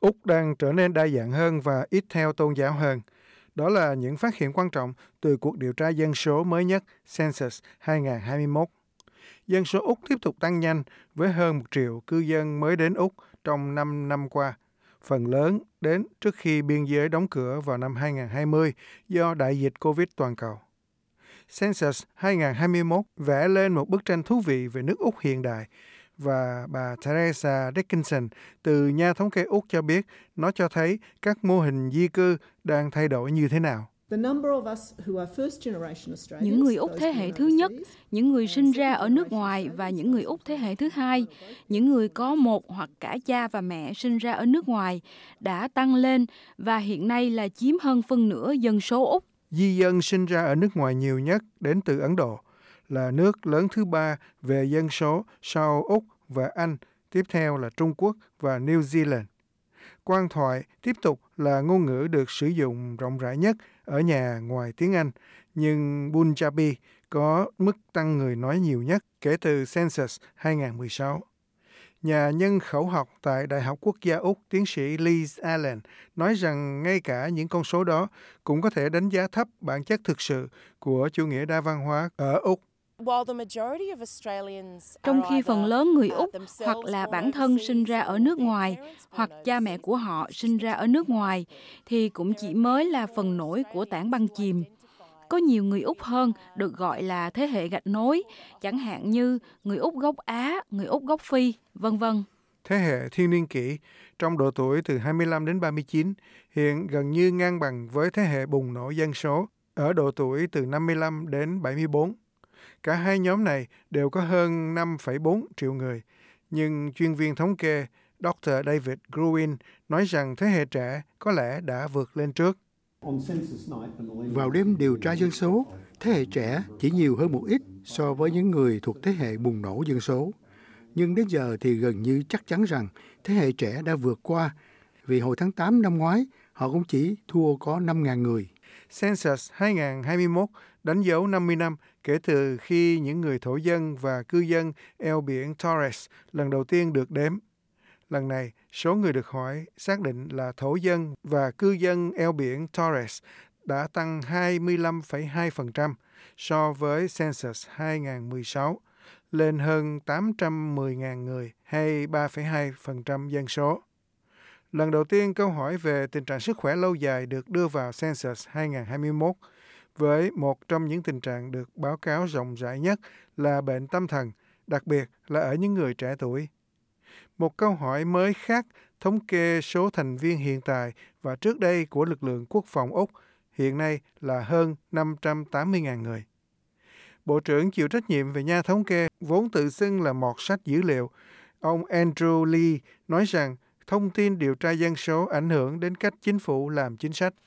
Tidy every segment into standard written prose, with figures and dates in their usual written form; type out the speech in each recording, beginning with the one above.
Úc đang trở nên đa dạng hơn và ít theo tôn giáo hơn. Đó là những phát hiện quan trọng từ cuộc điều tra dân số mới nhất Census 2021. Dân số Úc tiếp tục tăng nhanh với hơn 1 triệu cư dân mới đến Úc trong 5 năm qua, phần lớn đến trước khi biên giới đóng cửa vào năm 2020 do đại dịch Covid toàn cầu. Census 2021 vẽ lên một bức tranh thú vị về nước Úc hiện đại và bà Teresa Dickinson từ nhà thống kê Úc cho biết nó cho thấy các mô hình di cư đang thay đổi như thế nào. Những người Úc thế hệ thứ nhất, những người sinh ra ở nước ngoài và những người Úc thế hệ thứ hai, những người có một hoặc cả cha và mẹ sinh ra ở nước ngoài đã tăng lên và hiện nay là chiếm hơn phân nửa dân số Úc. Di dân sinh ra ở nước ngoài nhiều nhất đến từ Ấn Độ, là nước lớn thứ ba về dân số sau Úc và Anh, tiếp theo là Trung Quốc và New Zealand. Quan thoại tiếp tục là ngôn ngữ được sử dụng rộng rãi nhất ở nhà ngoài tiếng Anh, nhưng Punjabi có mức tăng người nói nhiều nhất kể từ Census 2016. Nhà nhân khẩu học tại Đại học Quốc gia Úc, tiến sĩ Liz Allen, nói rằng ngay cả những con số đó cũng có thể đánh giá thấp bản chất thực sự của chủ nghĩa đa văn hóa ở Úc. Trong khi phần lớn người Úc hoặc là bản thân sinh ra ở nước ngoài hoặc cha mẹ của họ sinh ra ở nước ngoài thì cũng chỉ mới là phần nổi của tảng băng chìm. Có nhiều người Úc hơn được gọi là thế hệ gạch nối, chẳng hạn như người Úc gốc Á, người Úc gốc Phi, vân vân. Thế hệ thiên niên kỷ trong độ tuổi từ 25 đến 39 hiện gần như ngang bằng với thế hệ bùng nổ dân số ở độ tuổi từ 55 đến 74. Cả hai nhóm này đều có hơn 5,4 triệu người, nhưng chuyên viên thống kê Dr. David Gruen nói rằng thế hệ trẻ có lẽ đã vượt lên trước. Vào đêm điều tra dân số, thế hệ trẻ chỉ nhiều hơn một ít so với những người thuộc thế hệ bùng nổ dân số. Nhưng đến giờ thì gần như chắc chắn rằng thế hệ trẻ đã vượt qua, vì hồi tháng 8 năm ngoái, họ cũng chỉ thua có 5.000 người. Census 2021 đánh dấu 50 năm kể từ khi những người thổ dân và cư dân eo biển Torres lần đầu tiên được đếm. Lần này, số người được hỏi xác định là thổ dân và cư dân eo biển Torres đã tăng 25,2% so với Census 2016, lên hơn 810.000 người hay 3,2% dân số. Lần đầu tiên câu hỏi về tình trạng sức khỏe lâu dài được đưa vào Census 2021, với một trong những tình trạng được báo cáo rộng rãi nhất là bệnh tâm thần, đặc biệt là ở những người trẻ tuổi. Một câu hỏi mới khác thống kê số thành viên hiện tại và trước đây của lực lượng quốc phòng Úc hiện nay là hơn 580.000 người. Bộ trưởng chịu trách nhiệm về nha thống kê vốn tự xưng là mọt sách dữ liệu, ông Andrew Lee nói rằng thông tin điều tra dân số ảnh hưởng đến cách chính phủ làm chính sách.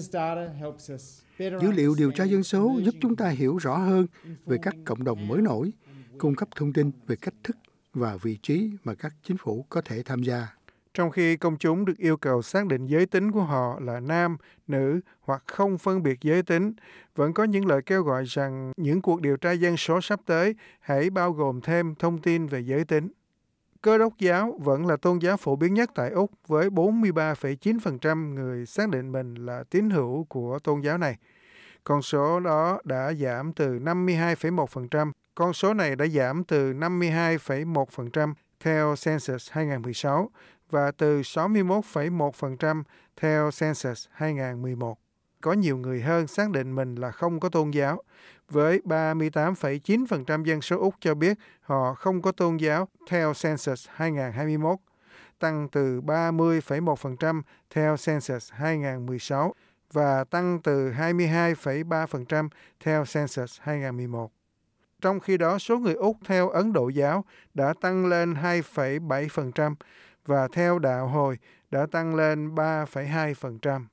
Dữ liệu điều tra dân số giúp chúng ta hiểu rõ hơn về các cộng đồng mới nổi, cung cấp thông tin về cách thức và vị trí mà các chính phủ có thể tham gia. Trong khi công chúng được yêu cầu xác định giới tính của họ là nam, nữ hoặc không phân biệt giới tính, vẫn có những lời kêu gọi rằng những cuộc điều tra dân số sắp tới hãy bao gồm thêm thông tin về giới tính. Cơ đốc giáo vẫn là tôn giáo phổ biến nhất tại Úc với 43,9% người xác định mình là tín hữu của tôn giáo này. Con số đó đã giảm từ 52,1%. Con số này đã giảm từ 52,1% theo Census 2016 và từ 61,1% theo Census 2011. Có nhiều người hơn xác định mình là không có tôn giáo, với 38,9% dân số Úc cho biết họ không có tôn giáo theo Census 2021, tăng từ 30,1% theo Census 2016 và tăng từ 22,3% theo Census 2011. Trong khi đó, số người Úc theo Ấn Độ giáo đã tăng lên 2,7% và theo đạo Hồi đã tăng lên 3,2%.